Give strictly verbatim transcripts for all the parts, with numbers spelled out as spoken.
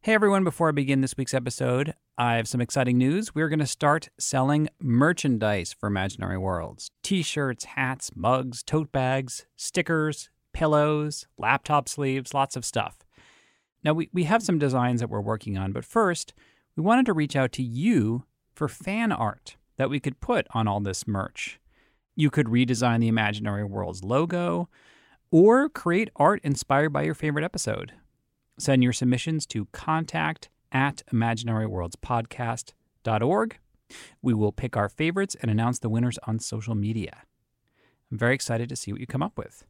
Hey everyone, before I begin this week's episode, I have some exciting news. We're going to start selling merchandise for Imaginary Worlds. T-shirts, hats, mugs, tote bags, stickers, pillows, laptop sleeves, lots of stuff. Now, we, we have some designs that we're working on, but first, we wanted to reach out to you for fan art that we could put on all this merch. You could redesign the Imaginary Worlds logo or create art inspired by your favorite episode. Send your submissions to contact at imaginary worlds podcast dot org. We will pick our favorites and announce the winners on social media. I'm very excited to see what you come up with.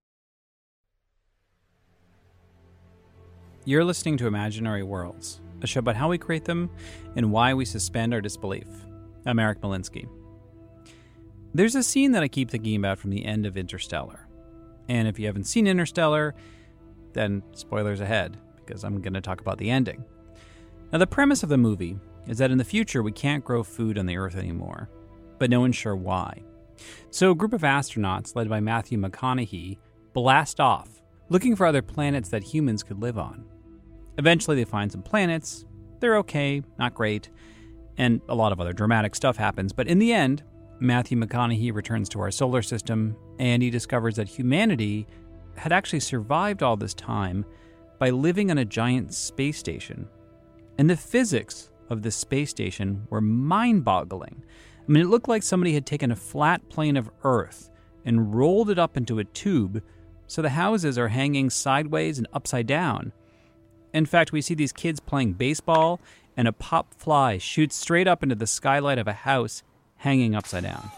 You're listening to Imaginary Worlds, a show about how we create them and why we suspend our disbelief. I'm Eric Molinsky. There's a scene that I keep thinking about from the end of Interstellar. And if you haven't seen Interstellar, then spoilers ahead, because I'm going to talk about the ending. Now, the premise of the movie is that in the future, we can't grow food on the Earth anymore, but no one's sure why. So a group of astronauts, led by Matthew McConaughey, blast off, looking for other planets that humans could live on. Eventually, they find some planets. They're okay, not great, and a lot of other dramatic stuff happens, but in the end, Matthew McConaughey returns to our solar system, and he discovers that humanity had actually survived all this time by living on a giant space station. And the physics of the space station were mind-boggling. I mean, it looked like somebody had taken a flat plane of Earth and rolled it up into a tube, so the houses are hanging sideways and upside down. In fact, we see these kids playing baseball, and a pop fly shoots straight up into the skylight of a house hanging upside down.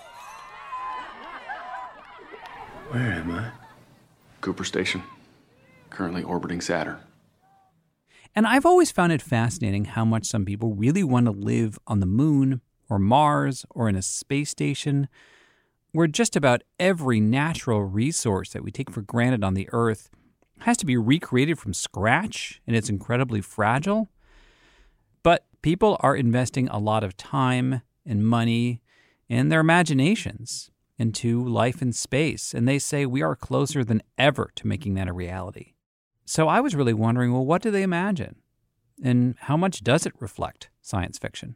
Where am I? Cooper Station, currently orbiting Saturn. And I've always found it fascinating how much some people really want to live on the moon or Mars or in a space station where just about every natural resource that we take for granted on the Earth has to be recreated from scratch and it's incredibly fragile. But people are investing a lot of time and money and their imaginations into life in space, and they say we are closer than ever to making that a reality. So I was really wondering, well, what do they imagine? And how much does it reflect science fiction?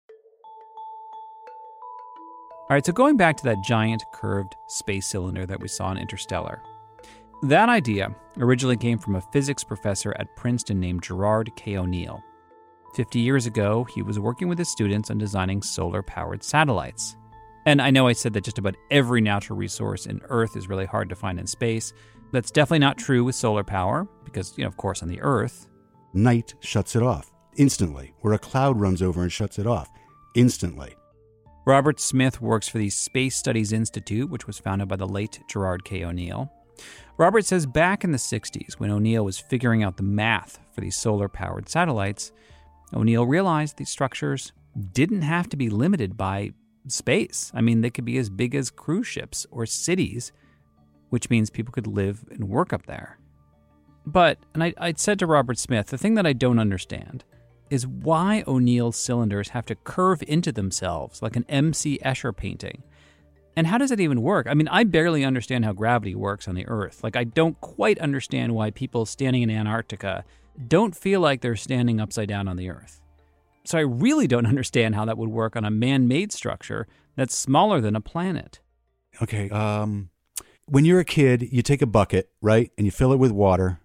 All right, so going back to that giant curved space cylinder that we saw in Interstellar, that idea originally came from a physics professor at Princeton named Gerard K. O'Neill. Fifty years ago, he was working with his students on designing solar-powered satellites. And I know I said that just about every natural resource in Earth is really hard to find in space. That's definitely not true with solar power, because, you know, of course, on the Earth, night shuts it off instantly, where a cloud runs over and shuts it off instantly. Robert Smith works for the Space Studies Institute, which was founded by the late Gerard K. O'Neill. Robert says back in the sixties, when O'Neill was figuring out the math for these solar-powered satellites, O'Neill realized these structures didn't have to be limited by space. I mean, they could be as big as cruise ships or cities, which means people could live and work up there. But, and I, I said to Robert Smith, the thing that I don't understand is why O'Neill's cylinders have to curve into themselves like an M C Escher painting. And how does it even work? I mean, I barely understand how gravity works on the Earth. Like, I don't quite understand why people standing in Antarctica don't feel like they're standing upside down on the Earth. So I really don't understand how that would work on a man-made structure that's smaller than a planet. Okay, um, when you're a kid, you take a bucket, right, and you fill it with water,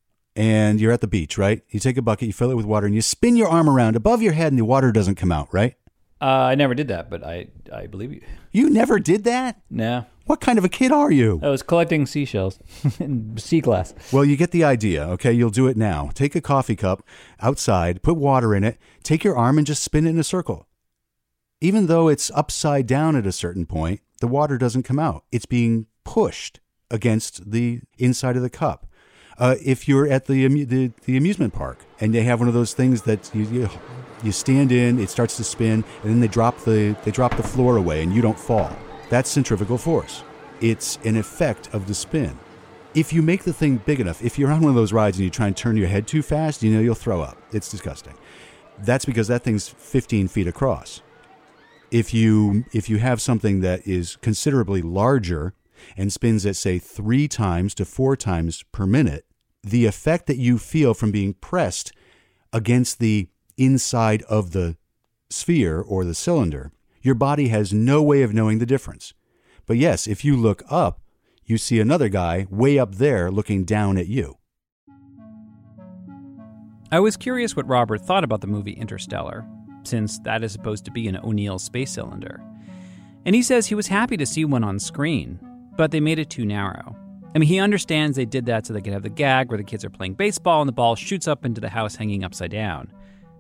and you're at the beach, right? You take a bucket, you fill it with water, and you spin your arm around above your head, and the water doesn't come out, right? Uh, I never did that, but I, I believe you. You never did that? No. What kind of a kid are you? I was collecting seashells in sea glass. Well, you get the idea, okay? You'll do it now. Take a coffee cup outside, put water in it, take your arm and just spin it in a circle. Even though it's upside down at a certain point, the water doesn't come out. It's being pushed against the inside of the cup. Uh, if you're at the, the the amusement park and they have one of those things that you, you you stand in, it starts to spin, and then they drop the they drop the floor away and you don't fall. That's centrifugal force. It's an effect of the spin. If you make the thing big enough, if you're on one of those rides and you try and turn your head too fast, you know you'll throw up. It's disgusting. That's because that thing's fifteen feet across. If you if you have something that is considerably larger and spins at, say, three times to four times per minute, the effect that you feel from being pressed against the inside of the sphere or the cylinder, your body has no way of knowing the difference. But yes, if you look up, you see another guy way up there looking down at you. I was curious what Robert thought about the movie Interstellar, since that is supposed to be an O'Neill space cylinder. And he says he was happy to see one on screen, but they made it too narrow. I mean, he understands they did that so they could have the gag where the kids are playing baseball and the ball shoots up into the house hanging upside down.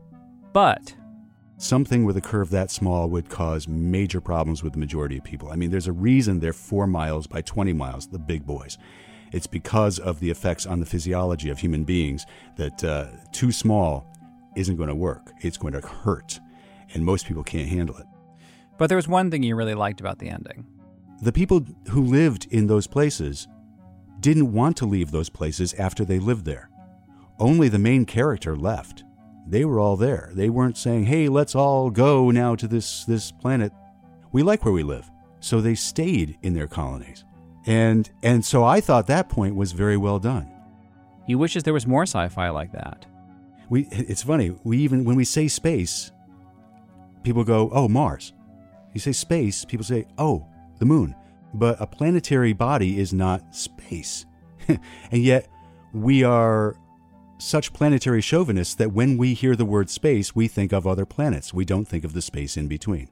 But something with a curve that small would cause major problems with the majority of people. I mean, there's a reason they're four miles by twenty miles, the big boys. It's because of the effects on the physiology of human beings that uh, too small isn't going to work. It's going to hurt, and most people can't handle it. But there was one thing you really liked about the ending. The people who lived in those places didn't want to leave those places after they lived there. Only the main character left. They were all there. They weren't saying, hey, let's all go now to this, this planet. We like where we live. So they stayed in their colonies. And and so I thought that point was very well done. He wishes there was more sci-fi like that. We it's funny, we even when we say space, people go, oh, Mars. You say space, people say, oh, the moon. But a planetary body is not space. And yet we are such planetary chauvinists that when we hear the word space, we think of other planets. We don't think of the space in between.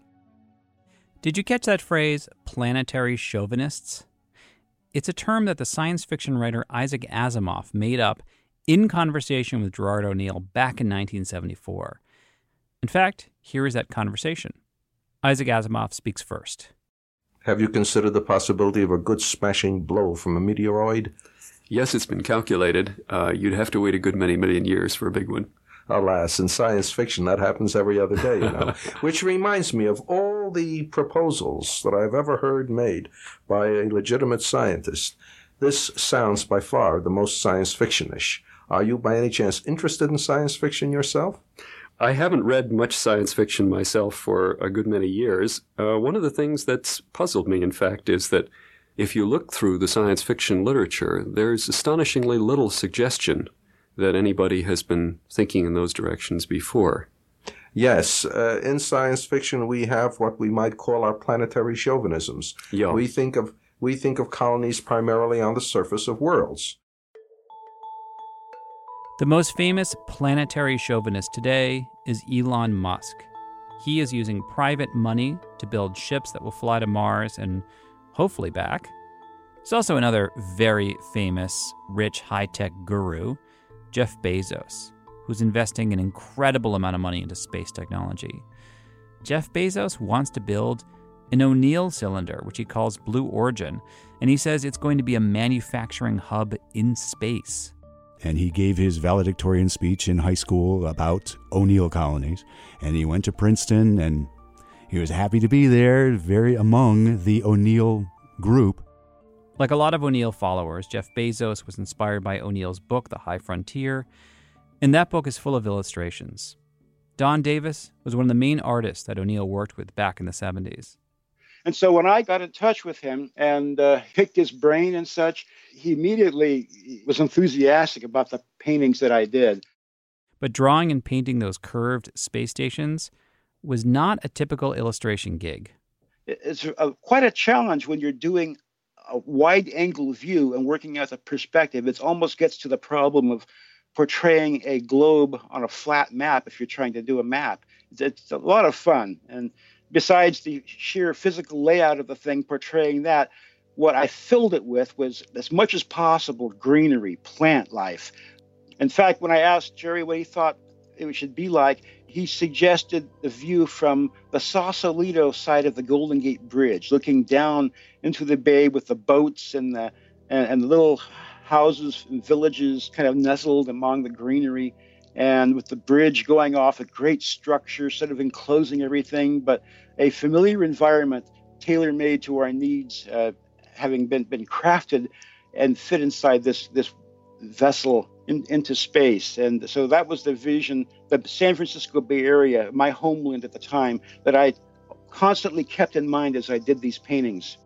Did you catch that phrase, planetary chauvinists? It's a term that the science fiction writer Isaac Asimov made up in conversation with Gerard O'Neill back in nineteen seventy-four. In fact, here is that conversation. Isaac Asimov speaks first. Have you considered the possibility of a good smashing blow from a meteoroid? Yes, it's been calculated. Uh, you'd have to wait a good many million years for a big one. Alas, in science fiction, that happens every other day, you know. Which reminds me of all the proposals that I've ever heard made by a legitimate scientist. This sounds by far the most science fiction-ish. Are you by any chance interested in science fiction yourself? I haven't read much science fiction myself for a good many years. Uh, one of the things that's puzzled me, in fact, is that if you look through the science fiction literature, there's astonishingly little suggestion that anybody has been thinking in those directions before. Yes, uh, in science fiction we have what we might call our planetary chauvinisms. Yeah. We think of we think of colonies primarily on the surface of worlds. The most famous planetary chauvinist today is Elon Musk. He is using private money to build ships that will fly to Mars and hopefully back. There's also another very famous, rich, high-tech guru, Jeff Bezos, who's investing an incredible amount of money into space technology. Jeff Bezos wants to build an O'Neill cylinder, which he calls Blue Origin, and he says it's going to be a manufacturing hub in space. And he gave his valedictorian speech in high school about O'Neill colonies, and he went to Princeton, and he was happy to be there, very among the O'Neill group. Like a lot of O'Neill followers, Jeff Bezos was inspired by O'Neill's book, The High Frontier, and that book is full of illustrations. Don Davis was one of the main artists that O'Neill worked with back in the seventies. And so when I got in touch with him and uh, picked his brain and such, he immediately was enthusiastic about the paintings that I did. But drawing and painting those curved space stations was not a typical illustration gig. It's a, quite a challenge when you're doing a wide-angle view and working out the perspective. It almost gets to the problem of portraying a globe on a flat map if you're trying to do a map. It's, it's a lot of fun. And besides the sheer physical layout of the thing, portraying that, what I filled it with was, as much as possible, greenery, plant life. In fact, when I asked Jerry what he thought it should be like, he suggested the view from the Sausalito side of the Golden Gate Bridge, looking down into the bay with the boats and the and, and the little houses and villages kind of nestled among the greenery, and with the bridge going off, a great structure sort of enclosing everything, but a familiar environment tailor-made to our needs, uh, having been, been crafted and fit inside this, this vessel in, into space. And so that was the vision, the San Francisco Bay Area, my homeland at the time, that I constantly kept in mind as I did these paintings.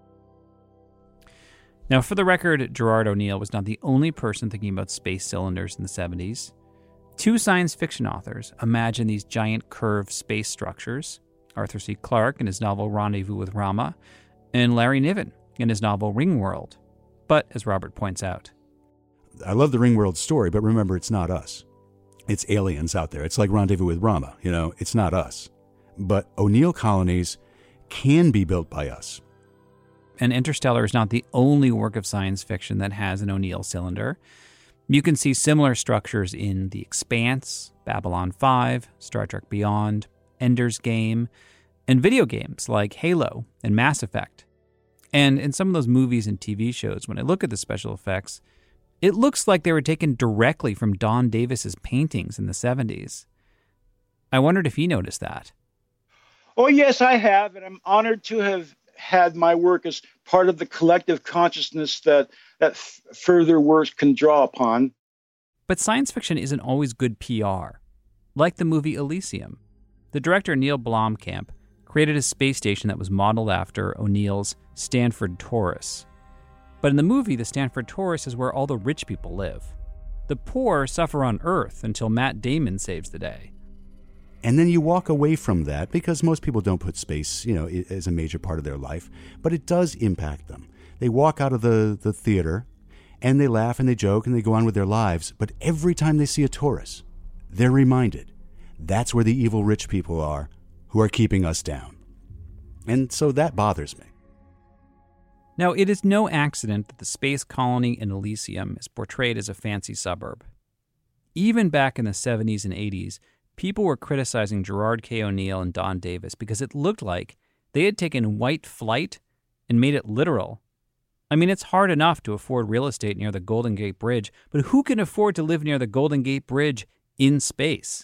Now, for the record, Gerard O'Neill was not the only person thinking about space cylinders in the seventies. Two science fiction authors imagine these giant curved space structures, Arthur C. Clarke in his novel Rendezvous with Rama, and Larry Niven in his novel Ringworld. But, as Robert points out, I love the Ringworld story, but remember, it's not us. It's aliens out there. It's like Rendezvous with Rama, you know, it's not us. But O'Neill colonies can be built by us. And Interstellar is not the only work of science fiction that has an O'Neill cylinder. You can see similar structures in The Expanse, Babylon five, Star Trek Beyond, Ender's Game, and video games like Halo and Mass Effect. And in some of those movies and T V shows, when I look at the special effects, it looks like they were taken directly from Don Davis's paintings in the seventies. I wondered if he noticed that. Oh, yes, I have, and I'm honored to have had my work as part of the collective consciousness that, that f- further works can draw upon. But science fiction isn't always good P R. Like the movie Elysium. The director Neil Blomkamp created a space station that was modeled after O'Neill's Stanford Torus. But in the movie, the Stanford Torus is where all the rich people live. The poor suffer on Earth until Matt Damon saves the day. And then you walk away from that because most people don't put space, you know, as a major part of their life, but it does impact them. They walk out of the, the theater and they laugh and they joke and they go on with their lives, but every time they see a Torus, they're reminded that's where the evil rich people are who are keeping us down. And so that bothers me. Now, it is no accident that the space colony in Elysium is portrayed as a fancy suburb. Even back in the seventies and eighties, people were criticizing Gerard K. O'Neill and Don Davis because it looked like they had taken white flight and made it literal. I mean, it's hard enough to afford real estate near the Golden Gate Bridge, but who can afford to live near the Golden Gate Bridge in space?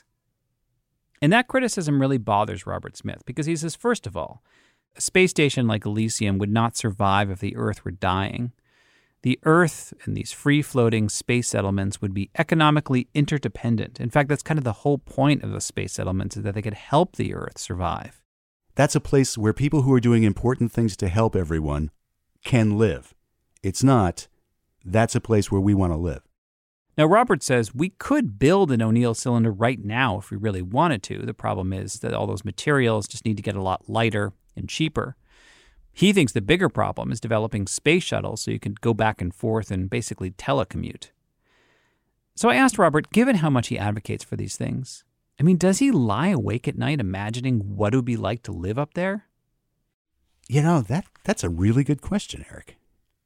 And that criticism really bothers Robert Smith because he says, first of all, a space station like Elysium would not survive if the Earth were dying. The Earth and these free-floating space settlements would be economically interdependent. In fact, that's kind of the whole point of the space settlements, is that they could help the Earth survive. That's a place where people who are doing important things to help everyone can live. It's not, that's a place where we want to live. Now, Robert says we could build an O'Neill cylinder right now if we really wanted to. The problem is that all those materials just need to get a lot lighter and cheaper. He thinks the bigger problem is developing space shuttles so you can go back and forth and basically telecommute. So I asked Robert, given how much he advocates for these things, I mean, does he lie awake at night imagining what it would be like to live up there? You know, that that's a really good question, Eric.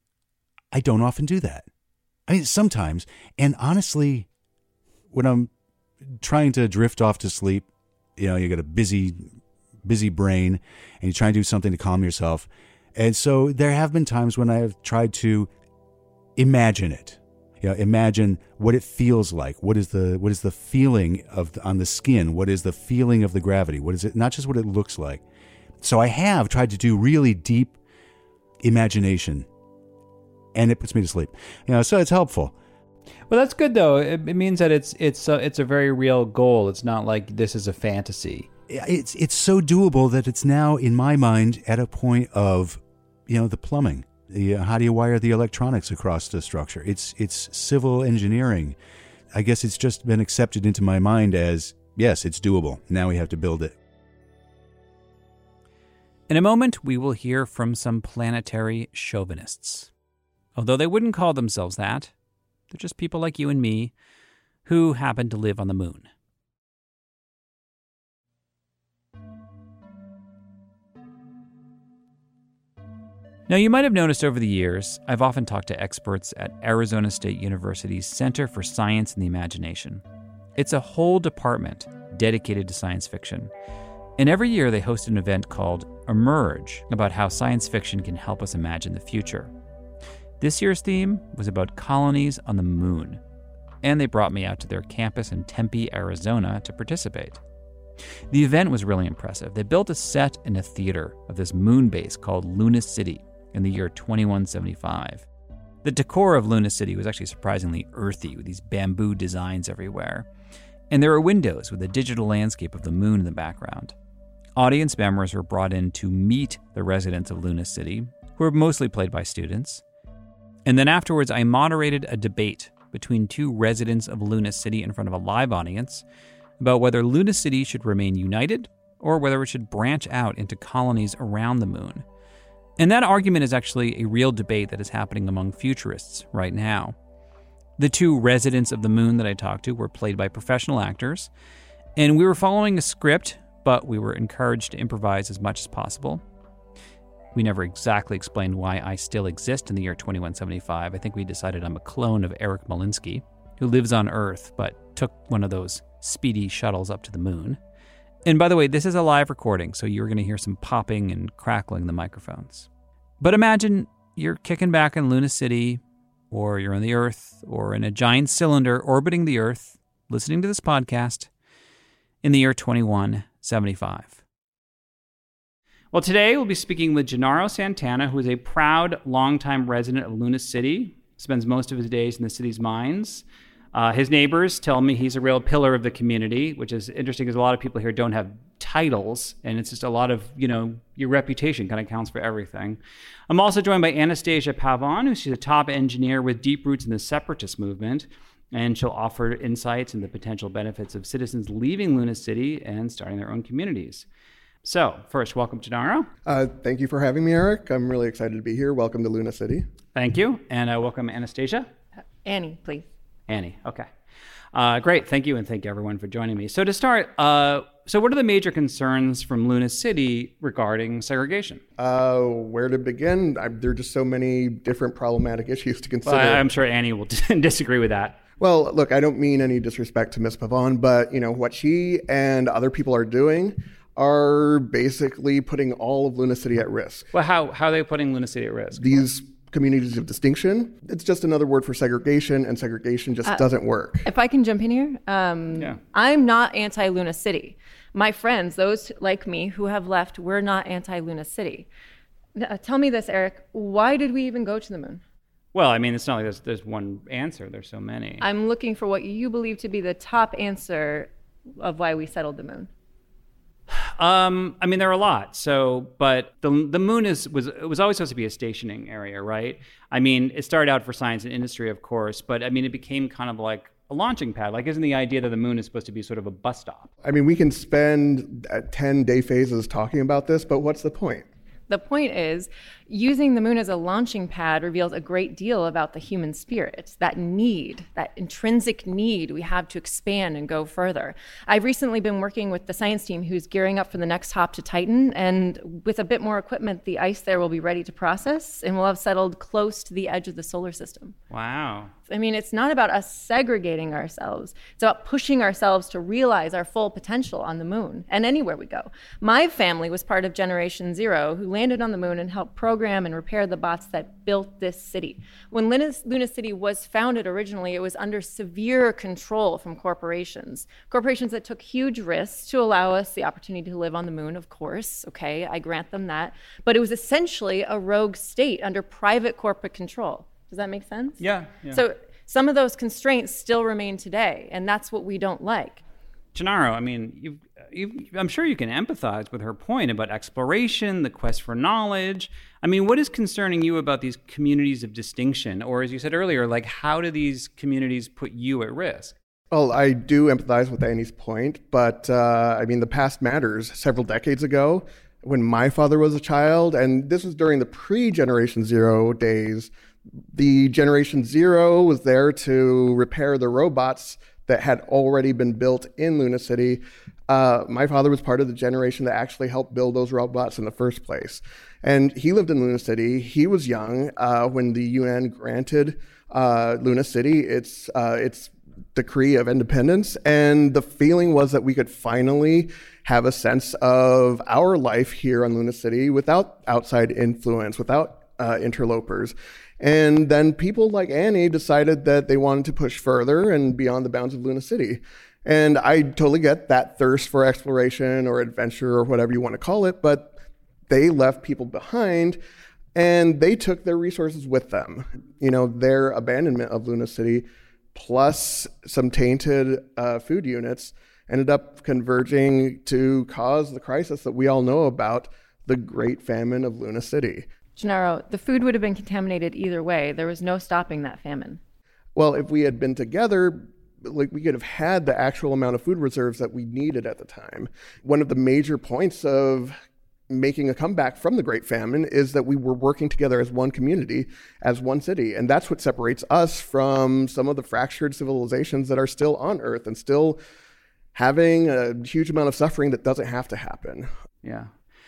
I don't often do that. I mean, sometimes, and honestly, when I'm trying to drift off to sleep, you know, you got a busy, busy brain, and you try and do something to calm yourself. And so there have been times when I have tried to imagine it. You know, imagine what it feels like. What is the what is the feeling of the, on the skin? What is the feeling of the gravity? What is it? Not just what it looks like. So I have tried to do really deep imagination, and it puts me to sleep. You know, so it's helpful. Well, that's good though. It, it means that it's it's a, it's a very real goal. It's not like this is a fantasy. It's it's so doable that it's now in my mind at a point of, you know, the plumbing. The, uh, how do you wire the electronics across the structure? It's it's civil engineering. I guess it's just been accepted into my mind as, yes, it's doable. Now we have to build it. In a moment, we will hear from some planetary chauvinists. Although they wouldn't call themselves that, they're just people like you and me who happen to live on the moon. Now, you might have noticed over the years, I've often talked to experts at Arizona State University's Center for Science and the Imagination. It's a whole department dedicated to science fiction. And every year they host an event called Emerge about how science fiction can help us imagine the future. This year's theme was about colonies on the moon. And they brought me out to their campus in Tempe, Arizona to participate. The event was really impressive. They built a set in a theater of this moon base called Luna City in the year twenty-one seventy-five. The decor of Luna City was actually surprisingly earthy, with these bamboo designs everywhere. And there were windows with a digital landscape of the moon in the background. Audience members were brought in to meet the residents of Luna City, who were mostly played by students. And then afterwards, I moderated a debate between two residents of Luna City in front of a live audience about whether Luna City should remain united or whether it should branch out into colonies around the moon. And that argument is actually a real debate that is happening among futurists right now. The two residents of the moon that I talked to were played by professional actors, and we were following a script, but we were encouraged to improvise as much as possible. We never exactly explained why I still exist in the year twenty-one seventy-five. I think we decided I'm a clone of Eric Molinsky, who lives on Earth, but took one of those speedy shuttles up to the moon. And by the way, this is a live recording, so you're going to hear some popping and crackling the microphones. But imagine you're kicking back in Luna City, or you're on the Earth, or in a giant cylinder orbiting the Earth, listening to this podcast in the year twenty-one seventy-five. Well, today we'll be speaking with Gennaro Santana, who is a proud, longtime resident of Luna City, spends most of his days in the city's mines. Uh, his neighbors tell me he's a real pillar of the community, which is interesting because a lot of people here don't have titles, and it's just a lot of, you know, your reputation kind of counts for everything. I'm also joined by Anastasia Pavon, who's she's a top engineer with deep roots in the separatist movement, and she'll offer insights into the potential benefits of citizens leaving Luna City and starting their own communities. So, first, welcome, Gennaro. Uh, thank you for having me, Eric. I'm really excited to be here. Welcome to Luna City. Thank you. And uh, welcome, Anastasia. Annie, please. Annie, okay. Uh, great, thank you, and thank you everyone for joining me. So to start, uh, so what are the major concerns from Luna City regarding segregation? Uh, where to begin? I, there are just so many different problematic issues to consider. Well, I'm sure Annie will disagree with that. Well, look, I don't mean any disrespect to Miz Pavon, but you know what she and other people are doing are basically putting all of Luna City at risk. Well, how, how are they putting Luna City at risk? These communities of distinction, it's just another word for segregation, and segregation just uh, doesn't work. If I can jump in here, um, yeah. I'm not anti-Luna City. My friends, those like me who have left, we're not anti-Luna City. Uh, tell me this, Eric, why did we even go to the moon? Well, I mean, it's not like there's, there's one answer. There's so many. I'm looking for what you believe to be the top answer of why we settled the moon. Um, I mean, there are a lot. So, but the the moon is was it was always supposed to be a stationing area, right? I mean, it started out for science and industry, of course, but I mean, it became kind of like a launching pad. Like, isn't the idea that the moon is supposed to be sort of a bus stop? I mean, we can spend ten day phases talking about this, but what's the point? The point is, using the moon as a launching pad reveals a great deal about the human spirit, that need, that intrinsic need we have to expand and go further. I've recently been working with the science team who's gearing up for the next hop to Titan, and with a bit more equipment, the ice there will be ready to process, and we'll have settled close to the edge of the solar system. Wow. I mean, it's not about us segregating ourselves. It's about pushing ourselves to realize our full potential on the moon and anywhere we go. My family was part of Generation Zero, who landed on the moon and helped program and repair the bots that built this city. When Luna, Luna City was founded originally, it was under severe control from corporations. Corporations that took huge risks to allow us the opportunity to live on the moon, of course. Okay, I grant them that. But it was essentially a rogue state under private corporate control. Does that make sense? Yeah, yeah. So some of those constraints still remain today, and that's what we don't like. Gennaro, I mean, you've, you've, I'm sure you can empathize with her point about exploration, the quest for knowledge. I mean, what is concerning you about these communities of distinction? Or as you said earlier, like, how do these communities put you at risk? Well, I do empathize with Annie's point, but uh, I mean, the past matters. Several decades ago, when my father was a child, and this was during the pre-Generation Zero days, the Generation Zero was there to repair the robots that had already been built in Luna City. Uh, my father was part of the generation that actually helped build those robots in the first place. And he lived in Luna City. He was young uh, when the U N granted uh, Luna City its uh, its decree of independence. And the feeling was that we could finally have a sense of our life here on Luna City without outside influence, without uh, interlopers. And then people like Annie decided that they wanted to push further and beyond the bounds of Luna City. And I totally get that thirst for exploration or adventure or whatever you want to call it, but they left people behind and they took their resources with them. You know, their abandonment of Luna City plus some tainted uh, food units ended up converging to cause the crisis that we all know about, the Great Famine of Luna City. Gennaro, the food would have been contaminated either way. There was no stopping that famine. Well, if we had been together, like we could have had the actual amount of food reserves that we needed at the time. One of the major points of making a comeback from the Great Famine is that we were working together as one community, as one city. And that's what separates us from some of the fractured civilizations that are still on Earth and still having a huge amount of suffering that doesn't have to happen. Yeah.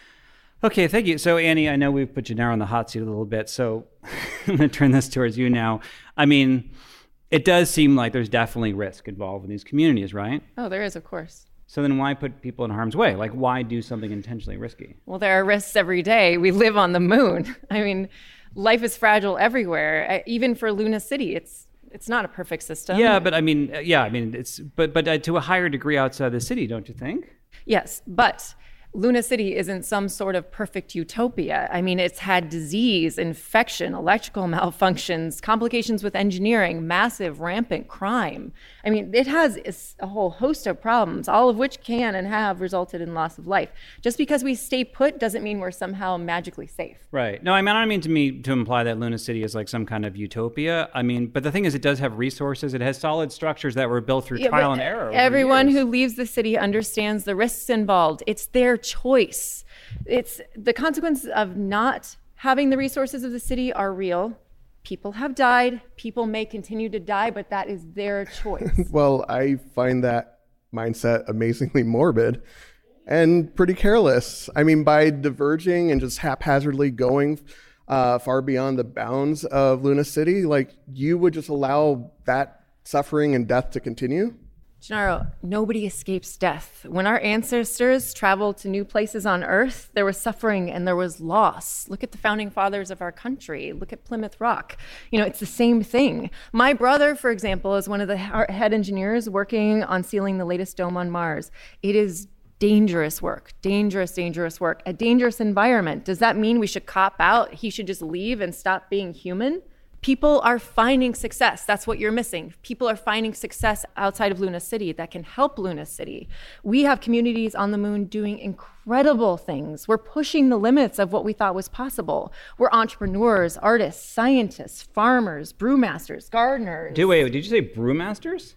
Okay, thank you. So, Annie, I know we've put you now on the hot seat a little bit, so I'm going to turn this towards you now. I mean, it does seem like there's definitely risk involved in these communities, right? Oh, there is, of course. So then why put people in harm's way? Like, why do something intentionally risky? Well, there are risks every day. We live on the moon. I mean, life is fragile everywhere. Even for Luna City, it's it's not a perfect system. Yeah, but I mean, yeah, I mean, it's but but uh, to a higher degree outside the city, don't you think? Yes, but Luna City isn't some sort of perfect utopia. I mean, it's had disease, infection, electrical malfunctions, complications with engineering, massive, rampant crime. I mean, it has a whole host of problems, all of which can and have resulted in loss of life. Just because we stay put doesn't mean we're somehow magically safe. Right. No, I mean, I don't mean to me to imply that Luna City is like some kind of utopia. I mean, but the thing is, it does have resources. It has solid structures that were built through Yeah, trial but and error. over Everyone years. who leaves the city understands the risks involved. It's their choice. It's the consequences of not having the resources of the city are real. People have died. People may continue to die, but that is their choice. Well, I find that mindset amazingly morbid and pretty careless. I mean, by diverging and just haphazardly going uh, far beyond the bounds of Luna City, like you would just allow that suffering and death to continue? Gennaro, nobody escapes death. When our ancestors traveled to new places on Earth, there was suffering and there was loss. Look at the founding fathers of our country. Look at Plymouth Rock. You know, it's the same thing. My brother, for example, is one of the head engineers working on sealing the latest dome on Mars. It is dangerous work, dangerous, dangerous work, a dangerous environment. Does that mean we should cop out? He should just leave and stop being human? People are finding success. That's what you're missing. People are finding success outside of Luna City that can help Luna City. We have communities on the moon doing incredible things. We're pushing the limits of what we thought was possible. We're entrepreneurs, artists, scientists, farmers, brewmasters, gardeners. Do wait, did you say brewmasters?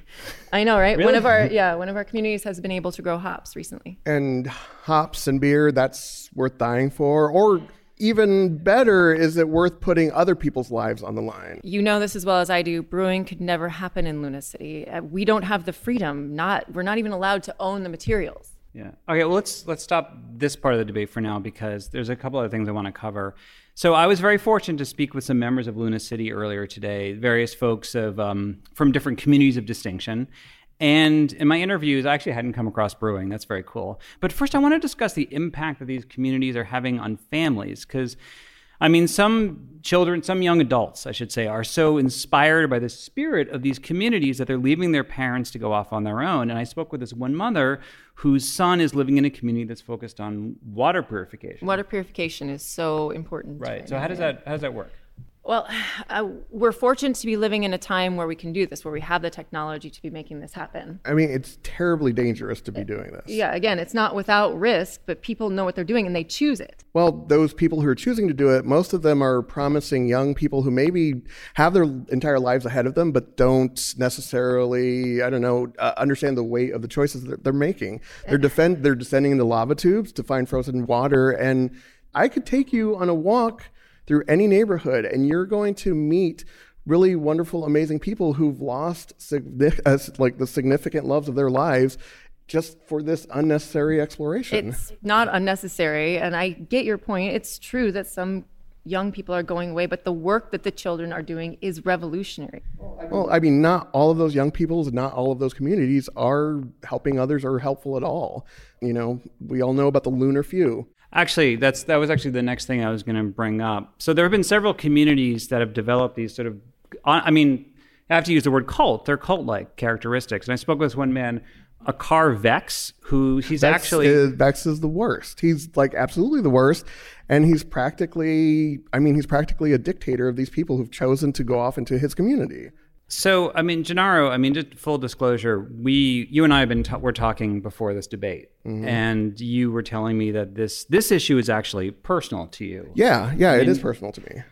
I know, right? Really? One of our yeah, one of our communities has been able to grow hops recently. And hops and beer, that's worth dying for? Or even better, is it worth putting other people's lives on the line? You know this as well as I do. Brewing could never happen in Luna City. Uh, we don't have the freedom. Not we're not even allowed to own the materials. Yeah. Okay, well, let's let's stop this part of the debate for now because there's a couple other things I want to cover. So I was very fortunate to speak with some members of Luna City earlier today, various folks of um, from different communities of distinction. And in my interviews, I actually hadn't come across brewing. That's very cool. But first, I want to discuss the impact that these communities are having on families. Because, I mean, some children, some young adults, I should say, are so inspired by the spirit of these communities that they're leaving their parents to go off on their own. And I spoke with this one mother whose son is living in a community that's focused on water purification. Water purification is so important. Right. So how does that how does that work? Well, uh, we're fortunate to be living in a time where we can do this, where we have the technology to be making this happen. I mean, it's terribly dangerous to be doing this. Yeah, again, it's not without risk, but people know what they're doing and they choose it. Well, those people who are choosing to do it, most of them are promising young people who maybe have their entire lives ahead of them, but don't necessarily, I don't know, uh, understand the weight of the choices that they're making. They're, defend, they're descending into lava tubes to find frozen water, and I could take you on a walk through any neighborhood, and you're going to meet really wonderful, amazing people who've lost uh, like the significant loves of their lives just for this unnecessary exploration. It's not unnecessary, and I get your point. It's true that some young people are going away, but the work that the children are doing is revolutionary. Well, I mean, not all of those young people, not all of those communities are helping others or helpful at all. You know, we all know about the lunar few. Actually, that's that was actually the next thing I was going to bring up. So there have been several communities that have developed these sort of, I mean, I have to use the word cult. They're cult-like characteristics. And I spoke with one man, Akar Vex, who he's Vex actually... Is, Vex is the worst. He's like absolutely the worst. And he's practically, I mean, he's practically a dictator of these people who've chosen to go off into his community. So, I mean, Gennaro, I mean, just full disclosure, we, you and I have been, ta- we're talking before this debate, mm-hmm. and you were telling me that this, this issue is actually personal to you. Yeah, yeah, I mean, it is personal to me.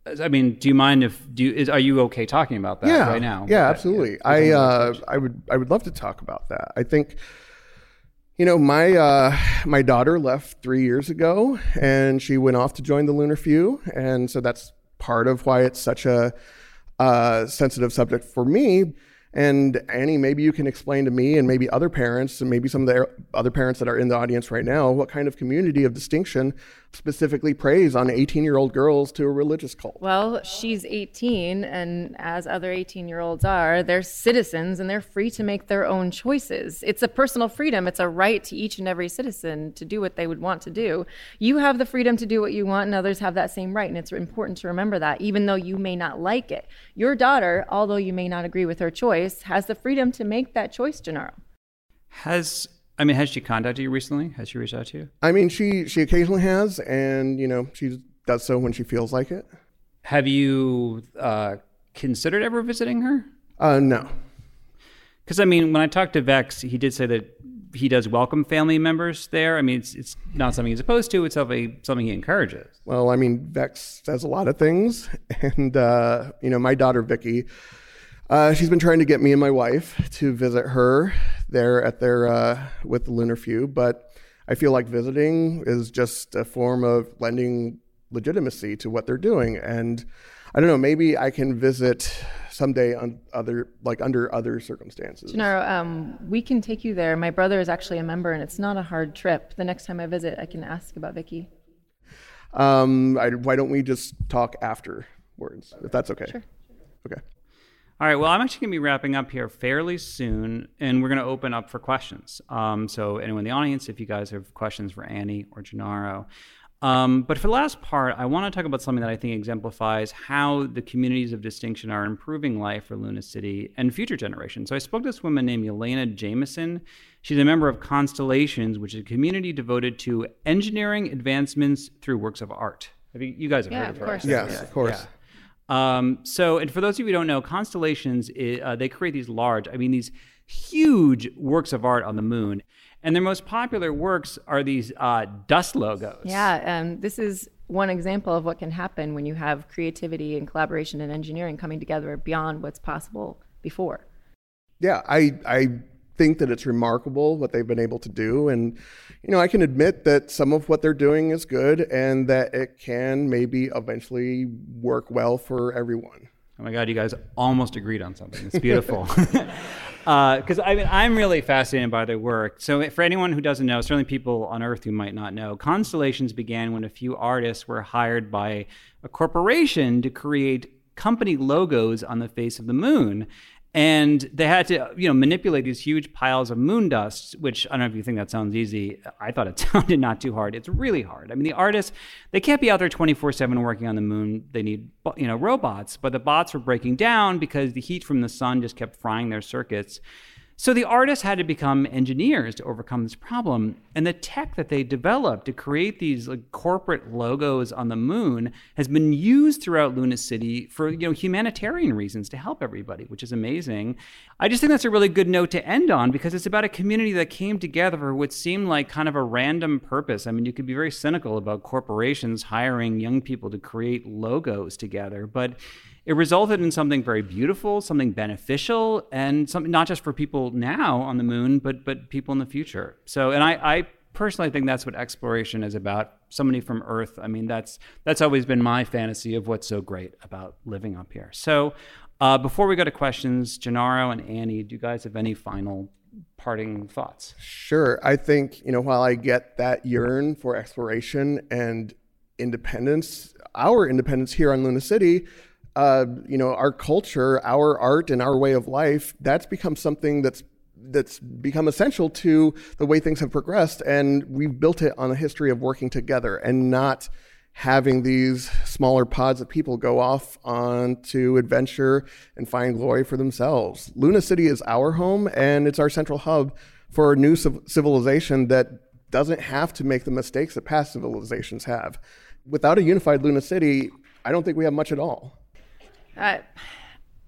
I mean, do you mind if do you, is, are you okay talking about that yeah, right now? Yeah, absolutely. Yeah, I uh, I would I would love to talk about that. I think, you know, my uh, my daughter left three years ago, and she went off to join the Lunar Few, and so that's part of why it's such a uh, sensitive subject for me. And Annie, maybe you can explain to me and maybe other parents and maybe some of the other parents that are in the audience right now, what kind of community of distinction specifically preys on eighteen-year-old girls to a religious cult? Well, she's eighteen, and as other eighteen-year-olds are, they're citizens and they're free to make their own choices. It's a personal freedom. It's a right to each and every citizen to do what they would want to do. You have the freedom to do what you want, and others have that same right, and it's important to remember that, even though you may not like it. Your daughter, although you may not agree with her choice, has the freedom to make that choice, Gennaro. Has I mean, has she contacted you recently? Has she reached out to you? I mean, she she occasionally has, and you know, she does so when she feels like it. Have you uh, considered ever visiting her? Uh, no. Because I mean, when I talked to Vex, he did say that he does welcome family members there. I mean, it's it's not something he's opposed to. It's something something he encourages. Well, I mean, Vex says a lot of things, and uh, you know, my daughter Vicky. Uh, she's been trying to get me and my wife to visit her there at their uh, with the Lunar Few, but I feel like visiting is just a form of lending legitimacy to what they're doing. And I don't know, maybe I can visit someday on other like under other circumstances. Gennaro, um, we can take you there. My brother is actually a member, and it's not a hard trip. The next time I visit, I can ask about Vicky. Um, I, why don't we just talk afterwards, if that's okay? Sure. Okay. All right, well, I'm actually going to be wrapping up here fairly soon, and we're going to open up for questions. Um, so anyone in the audience, if you guys have questions for Annie or Gennaro. Um, but for the last part, I want to talk about something that I think exemplifies how the communities of distinction are improving life for Luna City and future generations. So I spoke to this woman named Yelena Jameson. She's a member of Constellations, which is a community devoted to engineering advancements through works of art. Have you, you guys have yeah, heard of her? Of course. Yes, yeah. of course. Yeah. Um, so, and for those of you who don't know, Constellations, uh, they create these large, I mean, these huge works of art on the moon. And their most popular works are these uh, dust logos. Yeah, um, this is one example of what can happen when you have creativity and collaboration and engineering coming together beyond what's possible before. Yeah, I I think that it's remarkable what they've been able to do. And, you know, I can admit that some of what they're doing is good and that it can maybe eventually work well for everyone. Oh my God, you guys almost agreed on something. It's beautiful. Because uh, I mean, I'm really fascinated by their work. So for anyone who doesn't know, certainly people on Earth who might not know, Constellations began when a few artists were hired by a corporation to create company logos on the face of the moon. And they had to, you know, manipulate these huge piles of moon dust, which I don't know if you think that sounds easy. I thought it sounded not too hard. It's really hard. I mean, the artists, they can't be out there twenty-four seven working on the moon. They need, you know, robots. But the bots were breaking down because the heat from the sun just kept frying their circuits. So the artists had to become engineers to overcome this problem. And the tech that they developed to create these like, corporate logos on the moon has been used throughout Luna City for, you know, humanitarian reasons to help everybody, which is amazing. I just think that's a really good note to end on because it's about a community that came together for what seemed like kind of a random purpose. I mean, you could be very cynical about corporations hiring young people to create logos together, but it resulted in something very beautiful, something beneficial, and something not just for people now on the moon, but but people in the future. So, and I, I personally think that's what exploration is about. Somebody from Earth. I mean, that's that's always been my fantasy of what's so great about living up here. So, uh, before we go to questions, Gennaro and Annie, do you guys have any final parting thoughts? Sure. I think, you know, while I get that yearn for exploration and independence, our independence here on Luna City, Uh, you know, our culture, our art, and our way of life, that's become something that's that's become essential to the way things have progressed. And we've built it on a history of working together and not having these smaller pods of people go off on to adventure and find glory for themselves. Luna City is our home, and it's our central hub for a new civ- civilization that doesn't have to make the mistakes that past civilizations have. Without a unified Luna City, I don't think we have much at all. Uh,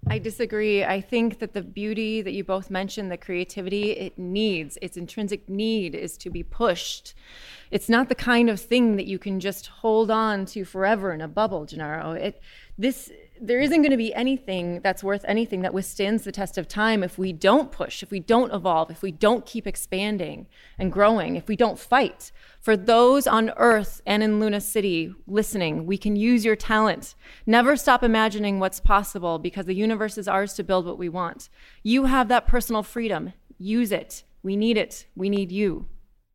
I disagree. I think that the beauty that you both mentioned, the creativity, it needs, its intrinsic need is to be pushed. It's not the kind of thing that you can just hold on to forever in a bubble, Gennaro. It, this, there isn't going to be anything that's worth anything that withstands the test of time if we don't push, if we don't evolve, if we don't keep expanding and growing, if we don't fight. For those on Earth and in Luna City listening, we can use your talent. Never stop imagining what's possible, because the universe is ours to build what we want. You have that personal freedom. Use it. We need it. We need you.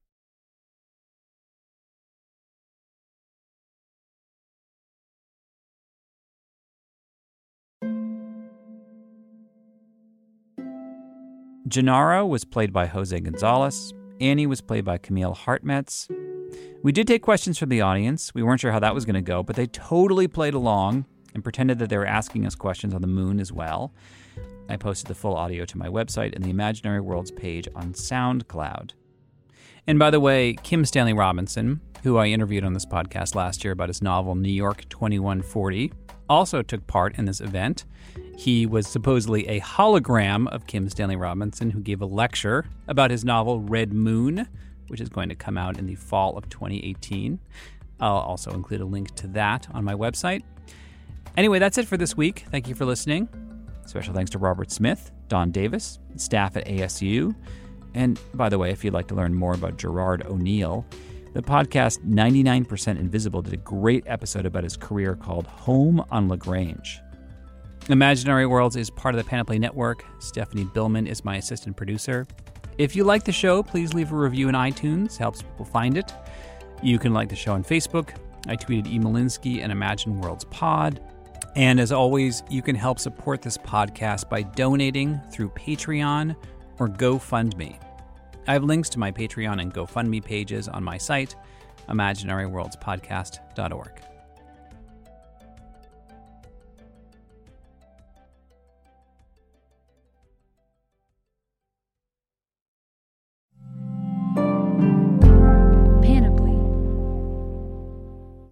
Gennaro was played by Jose Gonzalez. Annie was played by Camille Hartmetz. We did take questions from the audience. We weren't sure how that was going to go, but they totally played along and pretended that they were asking us questions on the moon as well. I posted the full audio to my website and the Imaginary Worlds page on SoundCloud. And by the way, Kim Stanley Robinson, who I interviewed on this podcast last year about his novel New York twenty-one forty, also took part in this event. He was supposedly a hologram of Kim Stanley Robinson, who gave a lecture about his novel Red Moon, which is going to come out in the fall of twenty eighteen. I'll also include a link to that on my website. Anyway, that's it for this week. Thank you for listening. Special thanks to Robert Smith, Don Davis, staff at A S U. And by the way, if you'd like to learn more about Gerard O'Neill, the podcast ninety-nine percent Invisible did a great episode about his career called Home on LaGrange. Imaginary Worlds is part of the Panoply Network. Stephanie Billman is my assistant producer. If you like the show, please leave a review in iTunes. Helps people find it. You can like the show on Facebook. I tweeted E. Malinsky and Imagine Worlds Pod. And as always, you can help support this podcast by donating through Patreon or GoFundMe. I have links to my Patreon and GoFundMe pages on my site, imaginary worlds podcast dot org.